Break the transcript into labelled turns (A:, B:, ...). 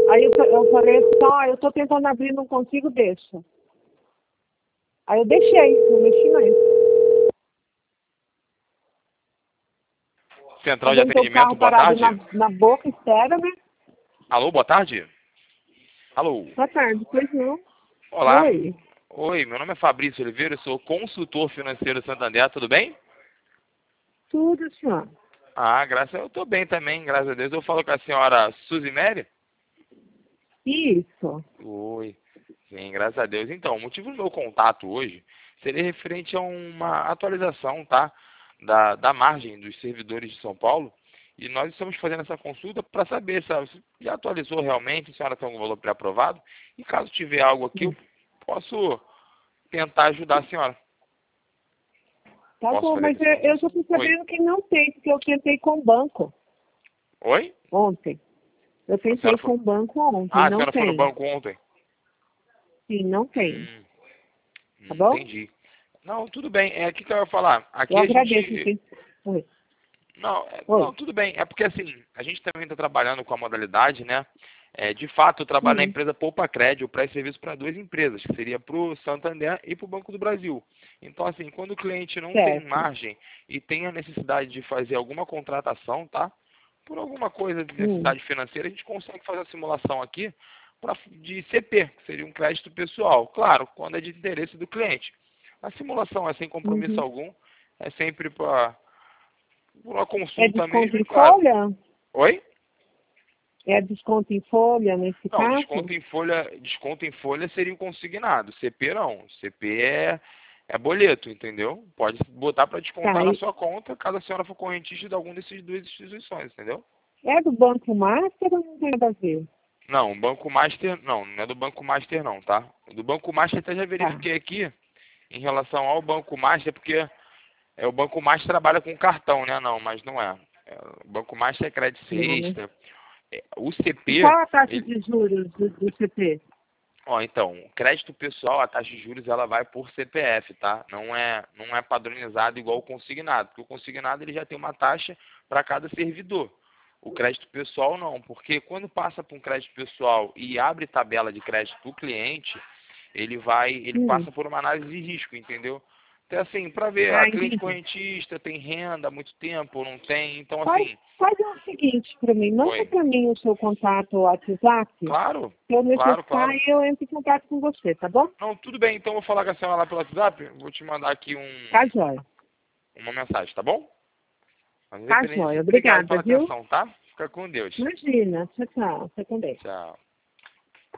A: Aí eu falei assim, ó, eu tô tentando abrir, não consigo, deixa. Aí eu deixei, não mexi mais.
B: Central de
A: Alguém tem o
B: atendimento,
A: carro
B: boa
A: parado
B: tarde.
A: na boca, espera, né?
B: Alô, boa tarde. Alô.
A: Boa tarde, pois não.
B: Olá.
A: Oi,
B: Oi, meu nome é Fabrício Oliveira, eu sou consultor financeiro Santander, tudo bem?
A: tudo, senhor.
B: Ah, eu tô bem também, graças a Deus. Eu falo com a senhora Suzy Mary?
A: Isso.
B: Oi. Sim, graças a Deus. Então, o motivo do meu contato hoje seria referente a uma atualização, tá? Da margem dos servidores de São Paulo. E nós estamos fazendo essa consulta para saber se já atualizou realmente, se a senhora tem algum valor pré-aprovado. E caso tiver algo aqui, eu posso tentar ajudar a senhora.
A: Tá
B: Posso
A: bom,
B: fazer
A: mas
B: essa
A: eu já
B: consulta?
A: tô
B: Oi.
A: sabendo que não tem, porque eu tentei com o banco
B: Oi?
A: ontem. Eu
B: A
A: tentei
B: senhora foi...
A: com o banco ontem,
B: Ah, a
A: não
B: senhora foi no
A: tem.
B: banco ontem?
A: Sim, não tem.
B: Hum,
A: Tá bom?
B: entendi. Não, tudo bem. É aqui que eu ia falar.
A: Eu
B: Aqui a
A: agradeço.
B: gente...
A: Sim. Oi.
B: Não,
A: Oi.
B: tudo bem. É porque assim, a gente também está trabalhando com a modalidade, né? De fato, eu trabalho na
A: Hum.
B: empresa Poupa Crédito, eu presto serviço para duas empresas, que seria para o Santander e para o Banco do Brasil. Então, assim, quando o cliente não tem
A: Certo.
B: margem e tem a necessidade de fazer alguma contratação, tá? Por alguma coisa de
A: Hum.
B: necessidade financeira, a gente consegue fazer a simulação aqui de CP, que seria um crédito pessoal. Claro, quando é de interesse do cliente. A simulação é sem compromisso
A: Uhum.
B: algum, é sempre para uma
A: É
B: consulta
A: desconto
B: mesmo, e
A: em
B: claro.
A: folha?
B: Oi?
A: É desconto em folha nesse
B: Não,
A: caso?
B: desconto em folha seria o consignado. CP não. CP é boleto, entendeu? Pode botar para
A: Tá.
B: descontar na sua conta caso a senhora for correntista de alguma dessas duas instituições, entendeu?
A: É do Banco Master ou não tem nada a ver?
B: Não, Banco Master, não é do Banco Master não, tá? Do Banco Master até já
A: Tá.
B: verifiquei aqui em relação ao Banco Master, porque o Banco Master trabalha com cartão, né? Não, mas não é. O Banco Master é crédito
A: Não, né?
B: extra. O
A: E
B: CP,
A: qual a taxa de juros do CP?
B: ó, então, crédito pessoal, a taxa de juros ela vai por CPF, tá? Não é padronizado igual o consignado, porque o consignado ele já tem uma taxa para cada servidor. O crédito pessoal não, porque quando passa para um crédito pessoal e abre tabela de crédito do cliente, ele
A: Hum.
B: passa por uma análise de risco, entendeu? Então assim, para ver,
A: Ah,
B: a cliente
A: entendi.
B: correntista tem renda há muito tempo ou não tem, então
A: Faz,
B: assim,
A: faz o seguinte para mim. Manda
B: oi,
A: para mim o seu contato WhatsApp. Se
B: claro,
A: eu
B: claro,
A: necessitar,
B: claro.
A: eu entro em contato com você, tá bom?
B: Não, tudo bem, então eu vou falar com a senhora lá pelo WhatsApp, vou te mandar aqui
A: Tá joia.
B: uma mensagem, tá bom? Mas
A: Tá
B: independente
A: joia.
B: disso, obrigado
A: Obrigada,
B: pela
A: viu?
B: atenção, tá? Fica com Deus.
A: Imagina. Tchau, tchau. Você também.
B: Tchau.